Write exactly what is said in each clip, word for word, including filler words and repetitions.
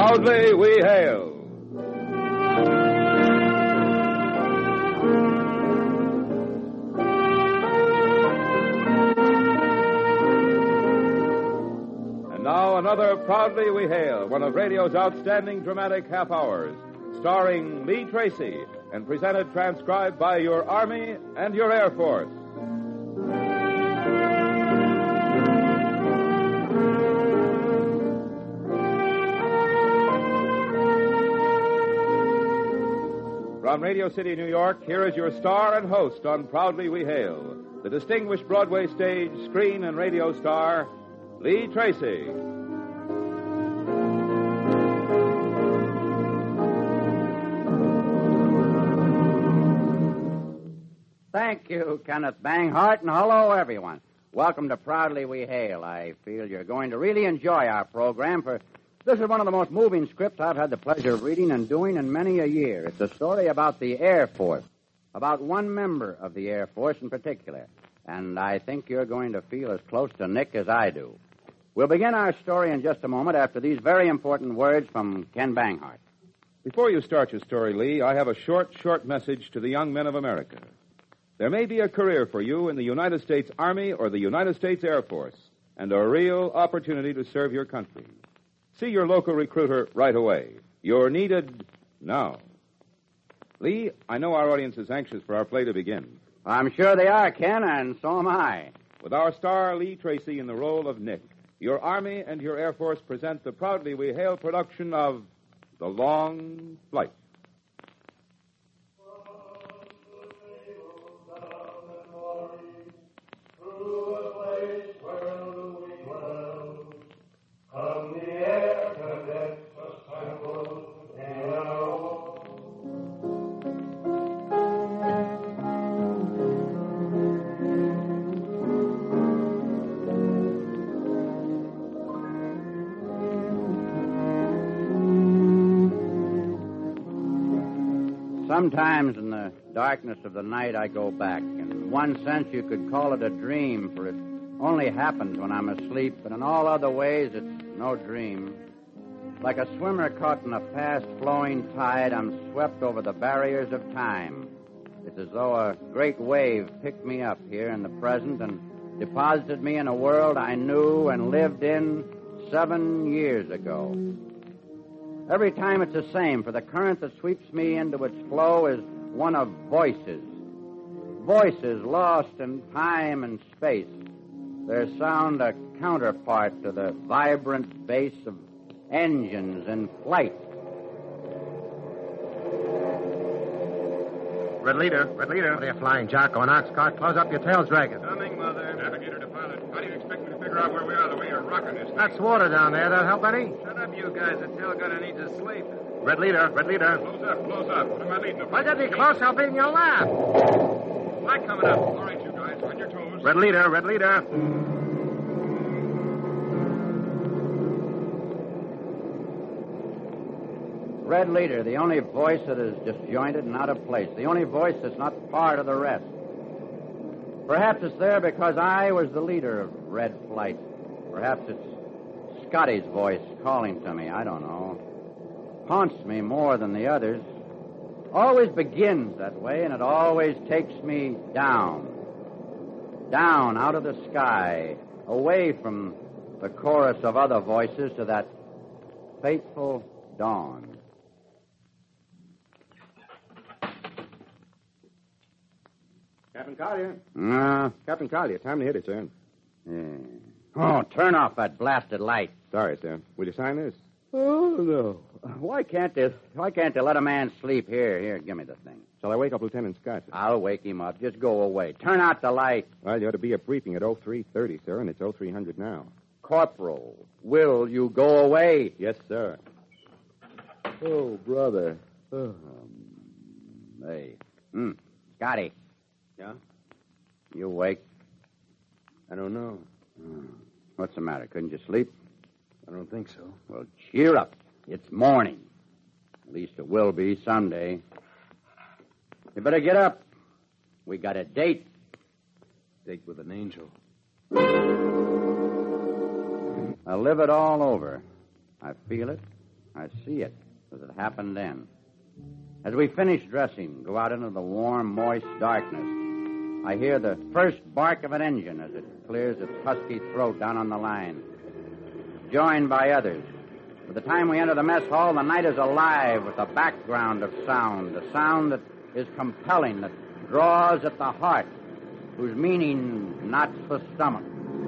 Proudly we hail. And now another Proudly We Hail, one of radio's outstanding dramatic half hours, starring Lee Tracy and presented transcribed by your Army and your Air Force. From Radio City, New York, here is your star and host on Proudly We Hail, the distinguished Broadway stage, screen, and radio star, Lee Tracy. Thank you, Kenneth Banghart, and hello, everyone. Welcome to Proudly We Hail. I feel you're going to really enjoy our program, for this is one of the most moving scripts I've had the pleasure of reading and doing in many a year. It's a story about the Air Force, about one member of the Air Force in particular, and I think you're going to feel as close to Nick as I do. We'll begin our story in just a moment after these very important words from Ken Banghart. Before you start your story, Lee, I have a short, short message to the young men of America. There may be a career for you in the United States Army or the United States Air Force, and a real opportunity to serve your country. See your local recruiter right away. You're needed now. Lee, I know our audience is anxious for our play to begin. I'm sure they are, Ken, and so am I. With our star, Lee Tracy, in the role of Nick, your Army and your Air Force present the Proudly We Hail production of The Long Flight. Sometimes in the darkness of the night I go back. In one sense you could call it a dream, for it only happens when I'm asleep, but in all other ways it's no dream. Like a swimmer caught in a fast-flowing tide, I'm swept over the barriers of time. It's as though a great wave picked me up here in the present and deposited me in a world I knew and lived in seven years ago. Every time it's the same, for the current that sweeps me into its flow is one of voices. Voices lost in time and space. Their sound a counterpart to the vibrant bass of engines in flight. Red Leader, Red Leader. What are you flying, Jock? On ox cart? Close up your tails, Dragon. Coming, Mother. Navigator to pilot. How do you expect me to figure out where we are the way you're rocking this thing? That's water down there. That help any? Shut up, you guys. The tail gunner needs to sleep. Red Leader, Red Leader. Close up, close up. What am I leading to? Why don't you be close? I'll be in your lap. Light coming up. All right, you guys. On your toes. Red Leader, Red Leader. Red Leader, the only voice that is disjointed and out of place. The only voice that's not part of the rest. Perhaps it's there because I was the leader of Red Flight. Perhaps it's Scotty's voice calling to me. I don't know. Haunts me more than the others. Always begins that way, and it always takes me down. Down out of the sky, away from the chorus of other voices to that fateful dawn. Captain Collier. Uh, Captain Collier, time to hit it, sir. yeah. Oh, turn off that blasted light. Sorry, sir. Will you sign this? Oh, no. Why can't they, why can't they let a man sleep? Here, here, give me the thing. Shall I wake up Lieutenant Scott, sir? I'll wake him up. Just go away. Turn out the light. Well, you ought to be at briefing at oh three thirty, sir, and it's oh three hundred now. Corporal, will you go away? Yes, sir. Oh, brother. Oh. Hey. Hmm. Scotty. Yeah? You awake? I don't know. Hmm. What's the matter? Couldn't you sleep? I don't think so. Well, cheer up. It's morning. At least it will be someday. You better get up. We got a date. Date with an angel. I live it all over. I feel it. I see it, as it happened then. As we finish dressing, go out into the warm, moist darkness, I hear the first bark of an engine as it clears its husky throat down on the line, joined by others. By the time we enter the mess hall, the night is alive with a background of sound, a sound that is compelling, that draws at the heart, whose meaning knots the stomach.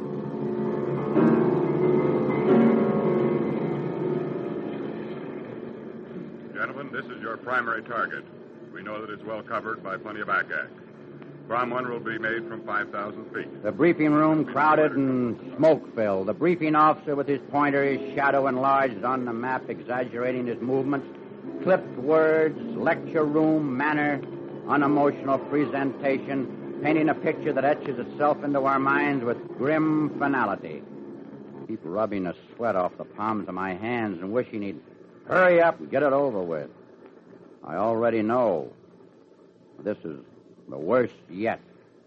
Gentlemen, this is your primary target. We know that it's well covered by plenty of ack-ack. Prom one will be made from five thousand feet. The briefing room crowded and smoke-filled. The briefing officer with his pointer, his shadow enlarged on the map, exaggerating his movements. Clipped words, lecture room manner, unemotional presentation, painting a picture that etches itself into our minds with grim finality. Keep rubbing the sweat off the palms of my hands and wishing he'd hurry up and get it over with. I already know. This is the worst yet.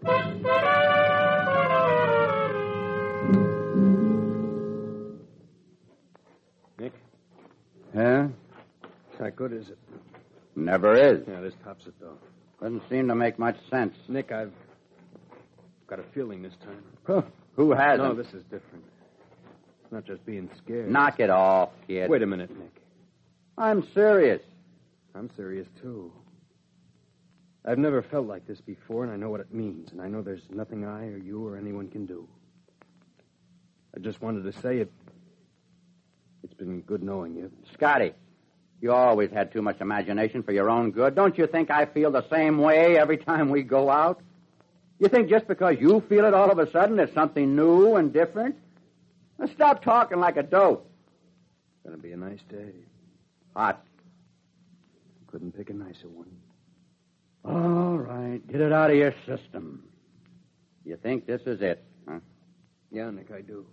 Nick? Huh? How good is it? Never is. Yeah, this tops it, though. Doesn't seem to make much sense. Nick, I've got a feeling this time. Huh. Who hasn't? No, this is different. It's not just being scared. Knock it off, kid. Wait a minute, Nick. I'm serious. I'm serious, too. I've never felt like this before, and I know what it means, and I know there's nothing I or you or anyone can do. I just wanted to say it. It's been good knowing you. Scotty, you always had too much imagination for your own good. Don't you think I feel the same way every time we go out? You think just because you feel it all of a sudden it's something new and different? Now stop talking like a dope. It's going to be a nice day. Hot. Couldn't pick a nicer one. All right, get it out of your system. You think this is it, huh? Yeah, Nick, I do.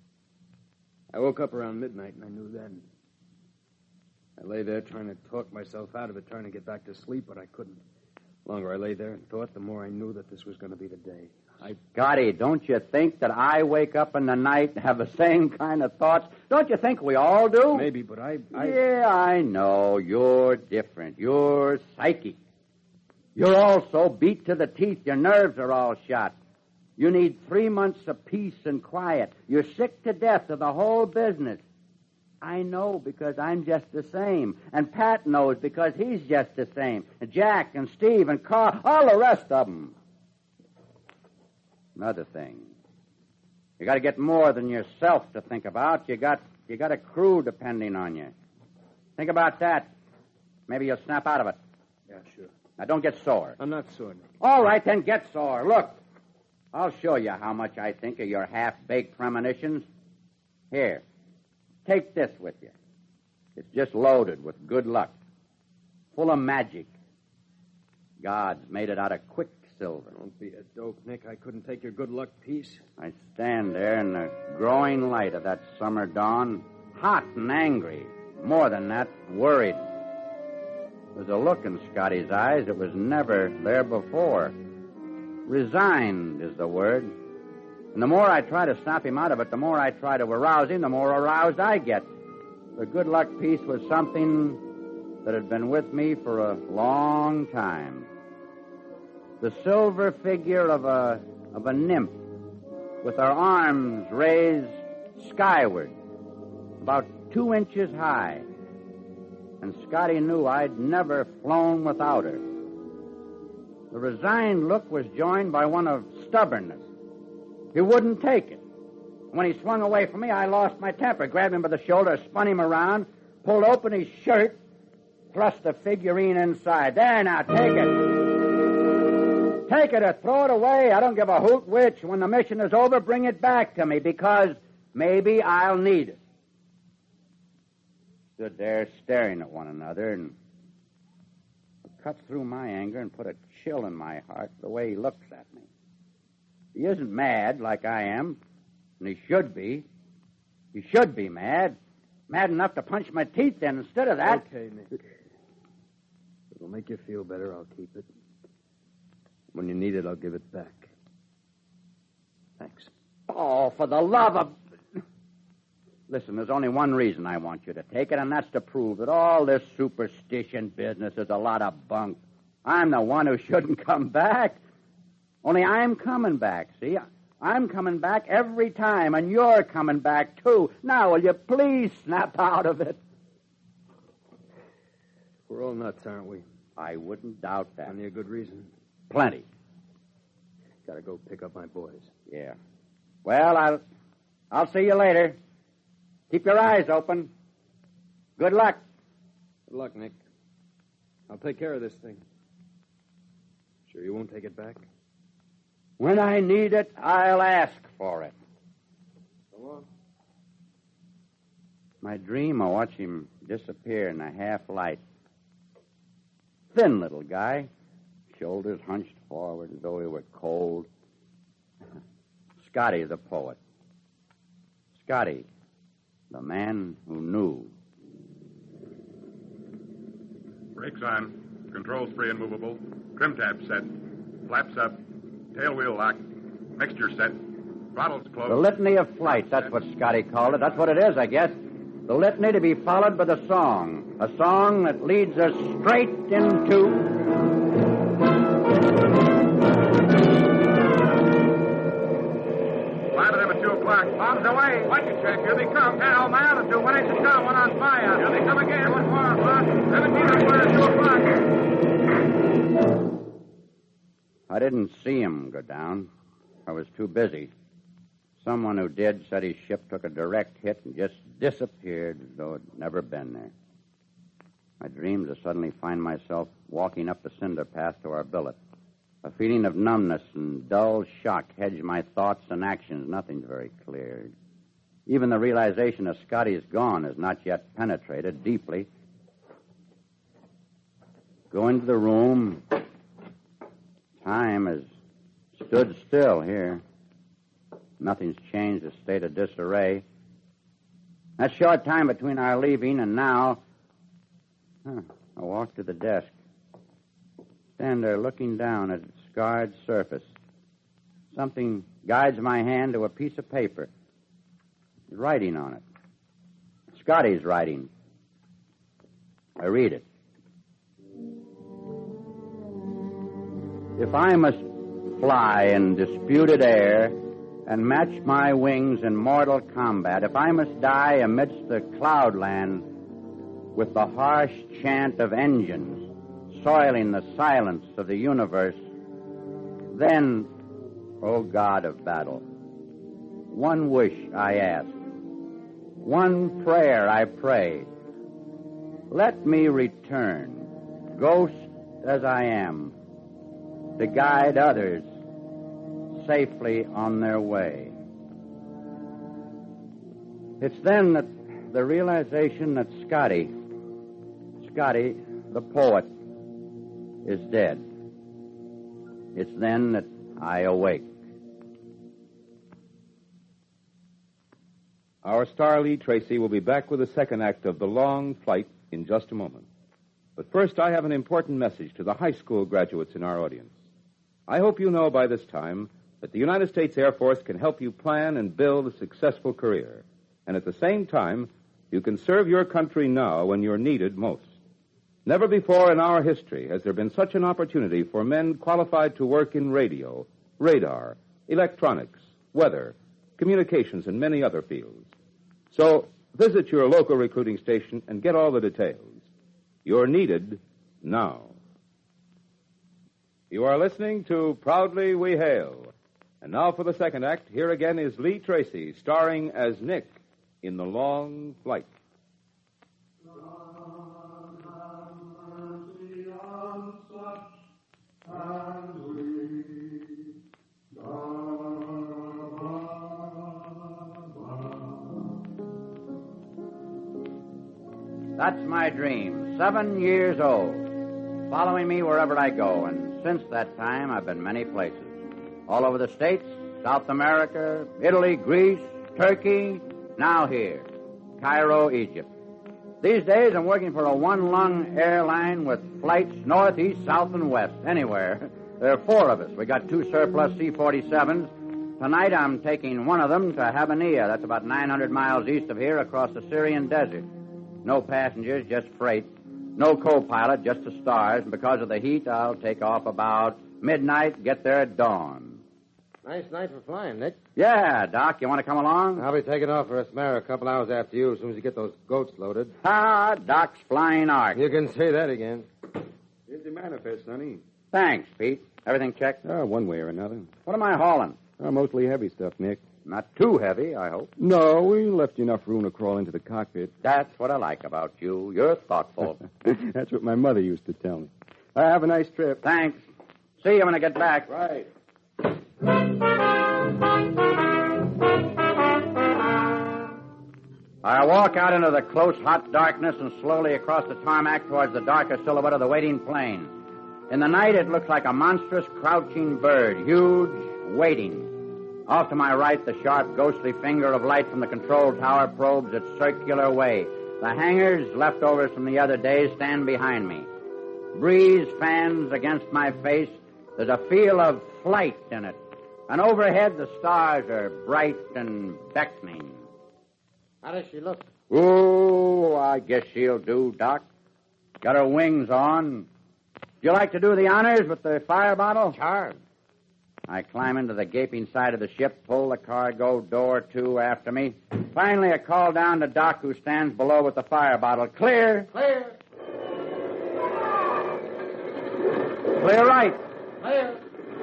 I woke up around midnight, and I knew then. I lay there trying to talk myself out of it, trying to get back to sleep, but I couldn't. The longer I lay there and thought, the more I knew that this was going to be the day. I... Scotty, don't you think that I wake up in the night and have the same kind of thoughts? Don't you think we all do? Maybe, but I... I... Yeah, I know. You're different. You're psychic. You're also beat to the teeth. Your nerves are all shot. You need three months of peace and quiet. You're sick to death of the whole business. I know because I'm just the same. And Pat knows because he's just the same. And Jack and Steve and Carl, all the rest of them. Another thing. You got to get more than yourself to think about. You got you got a crew depending on you. Think about that. Maybe you'll snap out of it. Yeah, sure. Now, don't get sore. I'm not sore, Nick. All right, then get sore. Look, I'll show you how much I think of your half-baked premonitions. Here, take this with you. It's just loaded with good luck, full of magic. God's made it out of quicksilver. Don't be a dope, Nick. I couldn't take your good luck piece. I stand there in the growing light of that summer dawn, hot and angry. More than that, worried. There's a look in Scotty's eyes that was never there before. Resigned is the word. And the more I try to snap him out of it, the more I try to arouse him, the more aroused I get. The good luck piece was something that had been with me for a long time. The silver figure of a of a nymph with her arms raised skyward, about two inches high. And Scotty knew I'd never flown without her. The resigned look was joined by one of stubbornness. He wouldn't take it. When he swung away from me, I lost my temper, grabbed him by the shoulder, spun him around, pulled open his shirt, thrust the figurine inside. There, now, take it. Take it or throw it away. I don't give a hoot which. When the mission is over, bring it back to me, because maybe I'll need it. Stood there staring at one another, and it cut through my anger and put a chill in my heart the way he looks at me. He isn't mad like I am, and he should be. He should be mad. Mad enough to punch my teeth in. Instead of that... Okay, Nick. It'll make you feel better. I'll keep it. When you need it, I'll give it back. Thanks. Oh, for the love of... Listen, there's only one reason I want you to take it, and that's to prove that all this superstition business is a lot of bunk. I'm the one who shouldn't come back. Only I'm coming back, see? I'm coming back every time, and you're coming back, too. Now, will you please snap out of it? We're all nuts, aren't we? I wouldn't doubt that. Any a good reason? Plenty. Gotta go pick up my boys. Yeah. Well, I'll I'll see you later. Keep your eyes open. Good luck. Good luck, Nick. I'll take care of this thing. Sure you won't take it back? When I need it, I'll ask for it. Go on. My dream, I watch him disappear in the half light. Thin little guy, shoulders hunched forward as though he were cold. Scotty, the poet. Scotty, the man who knew. Brakes on. Controls free and movable. Trim tab set. Flaps up. Tail wheel lock. Mixture set. Throttles closed. The litany of flight, that's what Scotty called it. That's what it is, I guess. The litany to be followed by the song. A song that leads us straight into... Fly to them at two o'clock. Bombs away. Watch it, Jack. Here they come. Ten over my altitude. One inch down, one on fire. Here they come again. One more o'clock. Seventeen o'clock, two o'clock. I didn't see him go down. I was too busy. Someone who did said his ship took a direct hit and just disappeared as though it had never been there. I dreamed to suddenly find myself walking up the cinder path to our billet. A feeling of numbness and dull shock hedged my thoughts and actions. Nothing's very clear. Even the realization that Scotty's gone has not yet penetrated deeply. Go into the room. Time has stood still here. Nothing's changed the state of disarray. That short time between our leaving and now, huh, I walk to the desk. Stand there looking down at its scarred surface. Something guides my hand to a piece of paper. There's writing on it. Scotty's writing. I read it. If I must fly in disputed air and match my wings in mortal combat, if I must die amidst the cloudland with the harsh chant of engines soiling the silence of the universe, then, O God of battle, one wish I ask, one prayer I pray. Let me return, ghost as I am, to guide others safely on their way. It's then that the realization that Scotty, Scotty, the poet, is dead. It's then that I awake. Our star Lee Tracy will be back with the second act of The Long Flight in just a moment. But first, I have an important message to the high school graduates in our audience. I hope you know by this time that the United States Air Force can help you plan and build a successful career. And at the same time, you can serve your country now when you're needed most. Never before in our history has there been such an opportunity for men qualified to work in radio, radar, electronics, weather, communications, and many other fields. So visit your local recruiting station and get all the details. You're needed now. You are listening to Proudly We Hail. And now for the second act, here again is Lee Tracy, starring as Nick in The Long Flight. That's my dream. Seven years old. Following me wherever I go. And since that time, I've been many places. All over the States, South America, Italy, Greece, Turkey, now here. Cairo, Egypt. These days, I'm working for a one-lung airline with flights north, east, south, and west. Anywhere. There are four of us. We got two surplus C forty-sevens, Tonight I'm taking one of them to Habanea. That's about nine hundred miles east of here across the Syrian desert. No passengers, just freight. No co-pilot, just the stars. And because of the heat, I'll take off about midnight, get there at dawn. Nice night for flying, Nick. Yeah, Doc, you want to come along? I'll be taking off for Asmara a couple hours after you, as soon as you get those goats loaded. Ah, Doc's flying ark. You can say that again. Here's the manifest, Sonny. Thanks, Pete. Everything checked? Uh, one way or another. What am I hauling? Uh, mostly heavy stuff, Nick. Not too heavy, I hope. No, we left you enough room to crawl into the cockpit. That's what I like about you. You're thoughtful. That's what my mother used to tell me. Uh, have a nice trip. Thanks. See you when I get back. Right. I walk out into the close, hot darkness and slowly across the tarmac towards the darker silhouette of the waiting plane. In the night, it looks like a monstrous, crouching bird, huge, waiting. Off to my right, the sharp, ghostly finger of light from the control tower probes its circular way. The hangars, leftovers from the other days, stand behind me. Breeze fans against my face. There's a feel of flight in it. And overhead, the stars are bright and beckoning. How does she look? Oh, I guess she'll do, Doc. Got her wings on. Would you like to do the honors with the fire bottle? Charmed. I climb into the gaping side of the ship, pull the cargo door to after me. Finally, I call down to Doc, who stands below with the fire bottle. Clear. Clear. Clear right. Clear.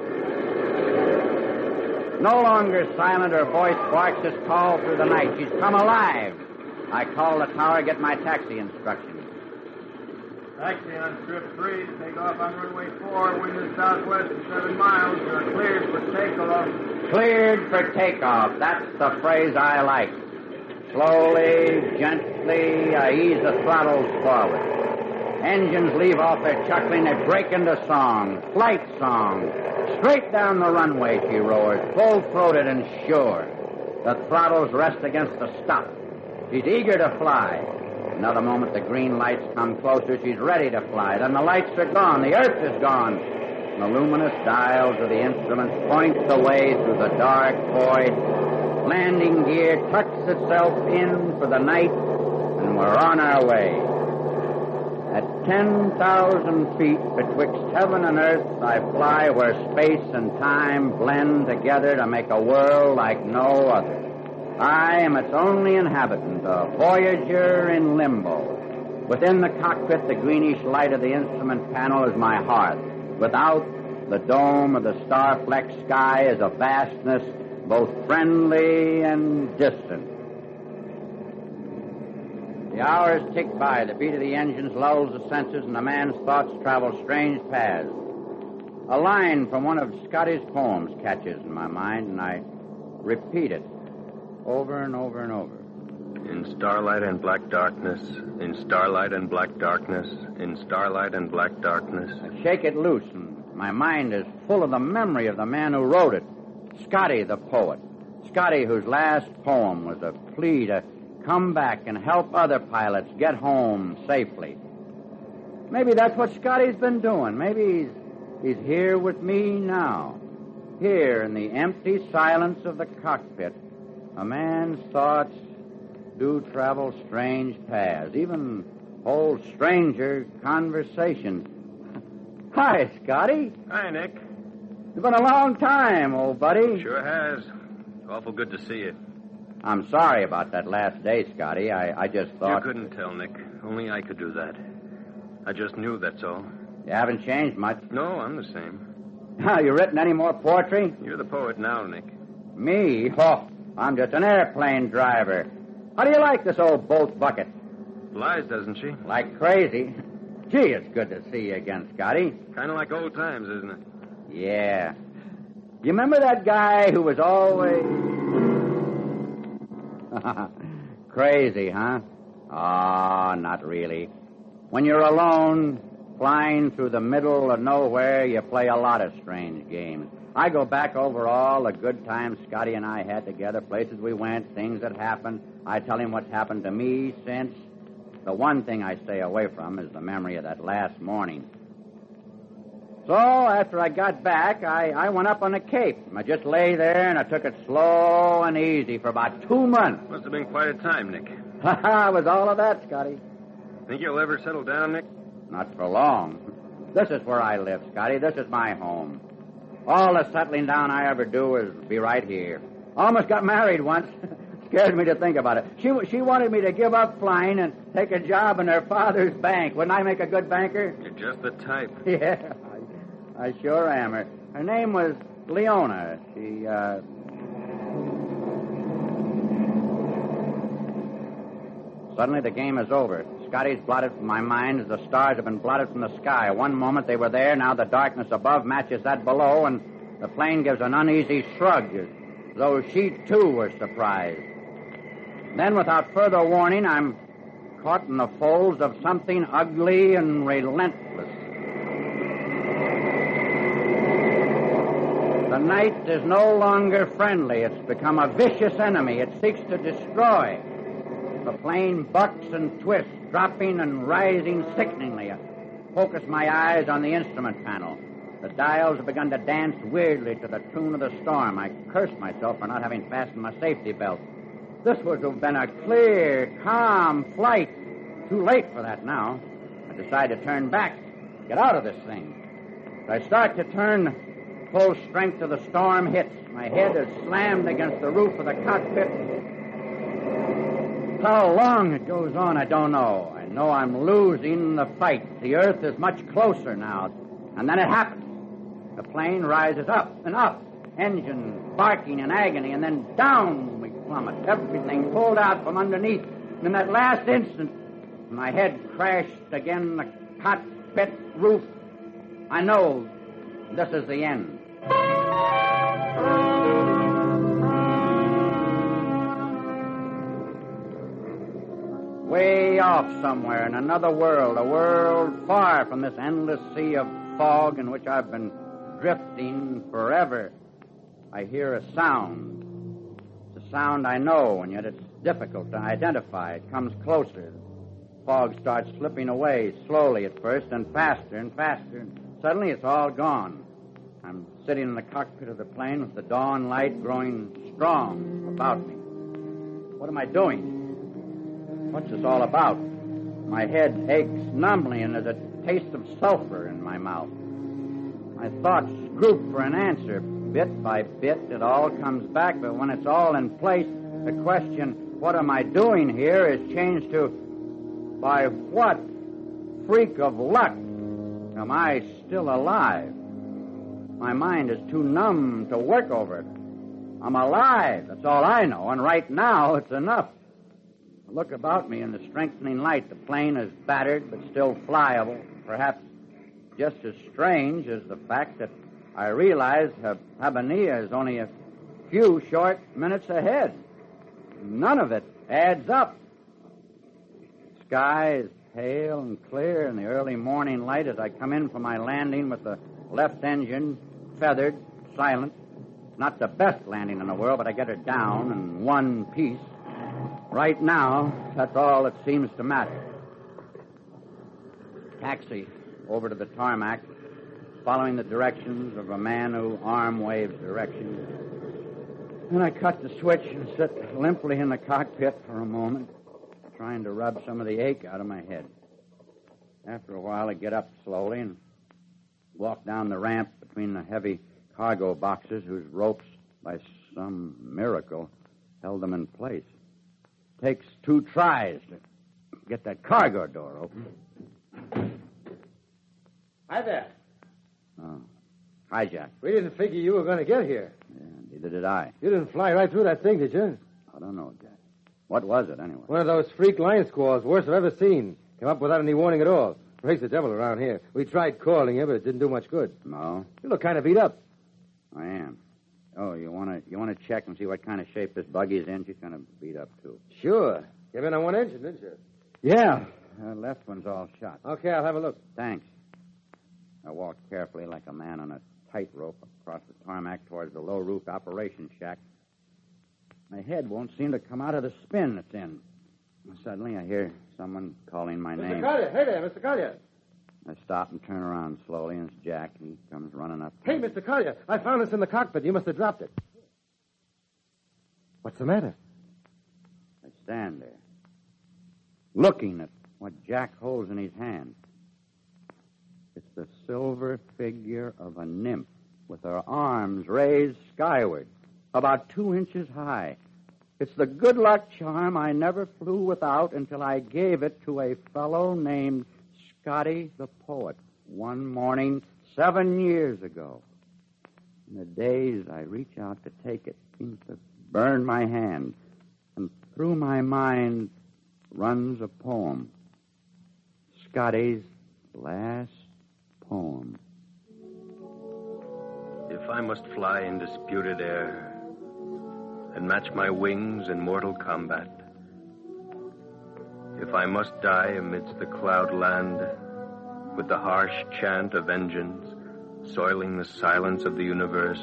No longer silent, her voice barks this call through the night. She's come alive. I call the tower, get my taxi instructions. Taxi on strip three, take off on runway four, wind is southwest of seven miles. You're cleared for takeoff. Cleared for takeoff. That's the phrase I like. Slowly, gently, I ease the throttles forward. Engines leave off their chuckling. They break into song. Flight song. Straight down the runway she roars, full-throated and sure. The throttles rest against the stop. She's eager to fly. Another moment, the green lights come closer. She's ready to fly. Then the lights are gone. The earth is gone. The luminous dials of the instruments point the way through the dark void. Landing gear tucks itself in for the night, and we're on our way. At ten thousand feet betwixt heaven and earth, I fly where space and time blend together to make a world like no other. I am its only inhabitant, a voyager in limbo. Within the cockpit, the greenish light of the instrument panel is my hearth. Without, the dome of the star-flecked sky is a vastness both friendly and distant. The hours tick by. The beat of the engines lulls the senses, and a man's thoughts travel strange paths. A line from one of Scotty's poems catches in my mind, and I repeat it over and over and over. In starlight and black darkness, in starlight and black darkness, in starlight and black darkness. I shake it loose, and my mind is full of the memory of the man who wrote it, Scotty the poet. Scotty, whose last poem was a plea to come back and help other pilots get home safely. Maybe that's what Scotty's been doing. Maybe he's, he's here with me now. Here in the empty silence of the cockpit, a man's thoughts do travel strange paths, even hold stranger conversations. Hi, Scotty. Hi, Nick. It's been a long time, old buddy. Sure has. Awful good to see you. I'm sorry about that last day, Scotty. I, I just thought... You couldn't tell, Nick. Only I could do that. I just knew, that's all. You haven't changed much. No, I'm the same. Have you written any more poetry? You're the poet now, Nick. Me? Oh, I'm just an airplane driver. How do you like this old boat bucket? Flies, doesn't she? Like crazy. Gee, it's good to see you again, Scotty. Kind of like old times, isn't it? Yeah. You remember that guy who was always... Crazy, huh? Ah, oh, not really. When you're alone, flying through the middle of nowhere, you play a lot of strange games. I go back over all the good times Scotty and I had together, places we went, things that happened. I tell him what's happened to me since. The one thing I stay away from is the memory of that last morning. So after I got back, I, I went up on the Cape. I just lay there, and I took it slow and easy for about two months. Must have been quite a time, Nick. Ha ha, it was all of that, Scotty. Think you'll ever settle down, Nick? Not for long. This is where I live, Scotty. This is my home. All the settling down I ever do is be right here. Almost got married once. Scared me to think about it. She she wanted me to give up flying and take a job in her father's bank. Wouldn't I make a good banker? You're just the type. Yeah, I, I sure am. Her, her name was Leona. She, uh... Suddenly the game is over. Scotty's blotted from my mind as the stars have been blotted from the sky. One moment they were there, now the darkness above matches that below, and the plane gives an uneasy shrug as though she, too, were surprised. Then, without further warning, I'm caught in the folds of something ugly and relentless. The night is no longer friendly. It's become a vicious enemy. It seeks to destroy. The plane bucks and twists, dropping and rising sickeningly. I focus my eyes on the instrument panel. The dials have begun to dance weirdly to the tune of the storm. I curse myself for not having fastened my safety belt. This was to have been a clear, calm flight. Too late for that now. I decide to turn back, get out of this thing. As I start to turn, full strength of the storm hits. My head is slammed against the roof of the cockpit. How long it goes on, I don't know. I know I'm losing the fight. The earth is much closer now. And then it happens. The plane rises up and up, engine barking in agony, and then down we plummet, everything pulled out from underneath. And in that last instant, my head crashed again the cockpit roof. I know this is the end. Way off somewhere in another world, a world far from this endless sea of fog in which I've been drifting forever, I hear a sound. It's a sound I know, and yet it's difficult to identify. It comes closer. The fog starts slipping away, slowly at first, and faster and faster. And suddenly it's all gone. I'm sitting in the cockpit of the plane with the dawn light growing strong about me. What am I doing? What's this all about? My head aches numbly, and there's a taste of sulfur in my mouth. My thoughts group for an answer. Bit by bit, it all comes back, but when it's all in place, the question, what am I doing here, is changed to, by what freak of luck am I still alive? My mind is too numb to work over it. I'm alive, that's all I know, and right now it's enough. I look about me in the strengthening light. The plane is battered, but still flyable. Perhaps just as strange as the fact that I realize Habanilla is only a few short minutes ahead. None of it adds up. The sky is pale and clear in the early morning light as I come in for my landing with the left engine feathered, silent. Not the best landing in the world, but I get her down in one piece. Right now, that's all that seems to matter. Taxi over to the tarmac, following the directions of a man who arm waves directions. Then I cut the switch and sit limply in the cockpit for a moment, trying to rub some of the ache out of my head. After a while, I get up slowly and walk down the ramp between the heavy cargo boxes whose ropes, by some miracle, held them in place. Takes two tries to get that cargo door open. Hi there. Oh. Hi, Jack. We didn't figure you were going to get here. Yeah, neither did I. You didn't fly right through that thing, did you? I don't know, Jack. What was it, anyway? One of those freak line squalls, worst I've ever seen. Came up without any warning at all. Raised the devil around here. We tried calling you, but it didn't do much good. No? You look kind of beat up. I am. Oh, you want to you want to check and see what kind of shape this buggy's in? She's kind of beat up, too. Sure. Came in on one engine, didn't you? Yeah. The left one's all shot. Okay, I'll have a look. Thanks. I walked carefully like a man on a tightrope across the tarmac towards the low-roofed operations shack. My head won't seem to come out of the spin it's in. Suddenly, I hear someone calling my Mister name. Collier. Hey there, Mister Collier. I stop and turn around slowly, and it's Jack. He comes running up. Hey, Mister Collier, I found this in the cockpit. You must have dropped it. What's the matter? I stand there, looking at what Jack holds in his hand. It's the silver figure of a nymph with her arms raised skyward, about two inches high. It's the good luck charm I never flew without until I gave it to a fellow named Scotty the Poet one morning seven years ago. In the days I reach out to take it, seems to burn my hand, and through my mind runs a poem. Scotty's last poem. If I must fly in disputed air and match my wings in mortal combat, if I must die amidst the cloud land with the harsh chant of engines soiling the silence of the universe,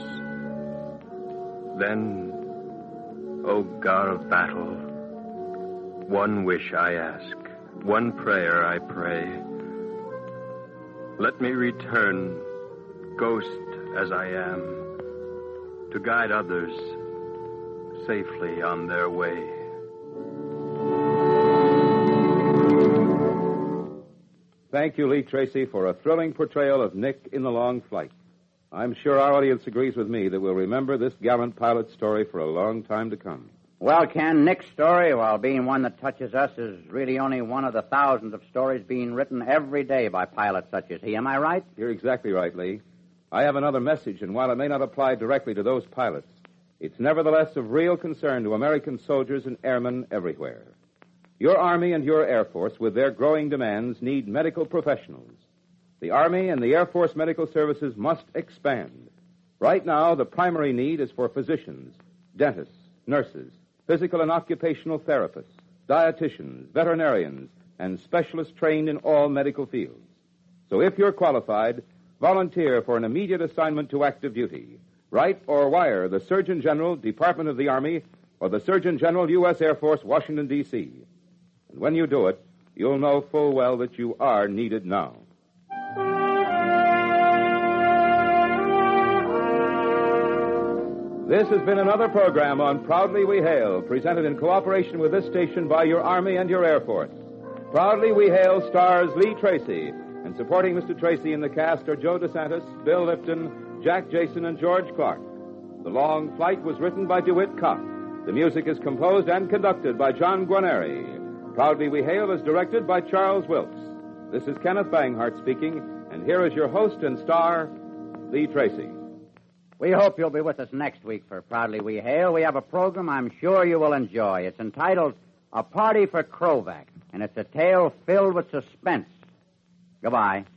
then, O God of battle, one wish I ask, one prayer I pray. Let me return, ghost as I am, to guide others safely on their way. Thank you, Lee Tracy, for a thrilling portrayal of Nick in The Long Flight. I'm sure our audience agrees with me that we'll remember this gallant pilot's story for a long time to come. Well, Ken, Nick's story, while being one that touches us, is really only one of the thousands of stories being written every day by pilots such as he. Am I right? You're exactly right, Lee. I have another message, and while it may not apply directly to those pilots, it's nevertheless of real concern to American soldiers and airmen everywhere. Your Army and your Air Force, with their growing demands, need medical professionals. The Army and the Air Force medical services must expand. Right now, the primary need is for physicians, dentists, nurses, physical and occupational therapists, dietitians, veterinarians, and specialists trained in all medical fields. So if you're qualified, volunteer for an immediate assignment to active duty. Write or wire the Surgeon General, Department of the Army, or the Surgeon General, U S Air Force, Washington, D C And when you do it, you'll know full well that you are needed now. This has been another program on Proudly We Hail, presented in cooperation with this station by your Army and your Air Force. Proudly We Hail stars Lee Tracy, and supporting Mister Tracy in the cast are Joe DeSantis, Bill Lipton, Jack Jason, and George Clark. The Long Flight was written by DeWitt Koch. The music is composed and conducted by John Guarneri. Proudly We Hail is directed by Charles Wilkes. This is Kenneth Banghart speaking, and here is your host and star, Lee Tracy. We hope you'll be with us next week for Proudly We Hail. We have a program I'm sure you will enjoy. It's entitled A Party for Krovac, and it's a tale filled with suspense. Goodbye.